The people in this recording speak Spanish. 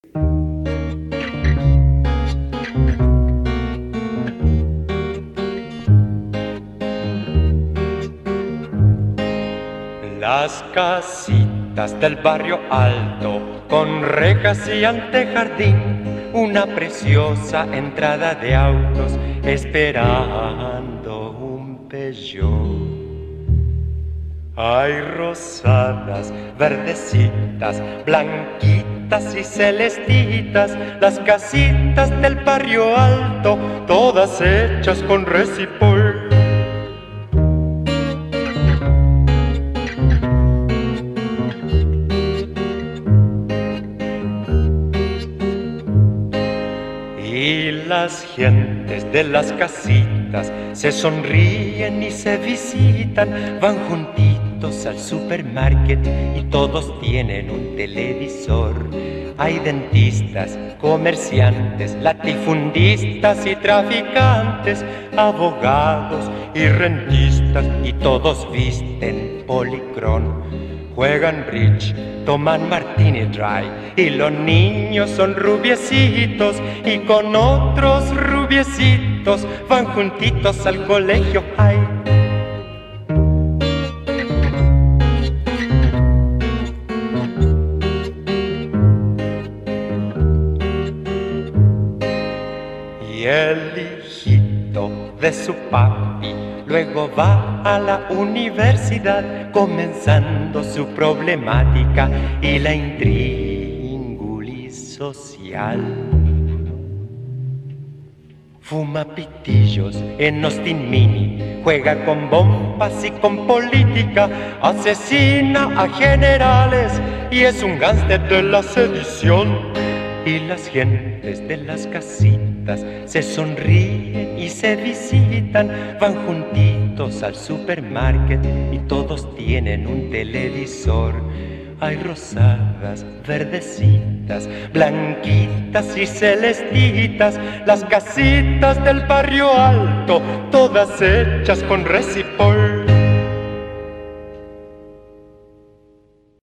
Las casitas del barrio alto, con rejas y antejardín, una preciosa entrada de autos, esperando un Peugeot. Hay rosadas, verdecitas, blanquitas y celestitas, las casitas del barrio alto, todas hechas con resipol. Y las gentes de las casitas se sonríen y se visitan, van juntitos al supermarket y todos tienen un televisor. Hay dentistas, comerciantes, latifundistas y traficantes, abogados y rentistas, y todos visten policrón. Juegan bridge, toman martini dry, y los niños son rubiecitos, y con otros rubiecitos van juntitos al colegio high. Y el hijito de su papi luego va a la universidad, comenzando su problemática y la intríngulis social. Fuma pitillos en Austin Mini, juega con bombas y con política, asesina a generales y es un gánster de la sedición. Y las gentes de las casitas se sonríen y se visitan, van juntitos al supermarket y todos tienen un televisor. Hay rosadas, verdecitas, blanquitas y celestitas, las casitas del barrio alto, todas hechas con resipol.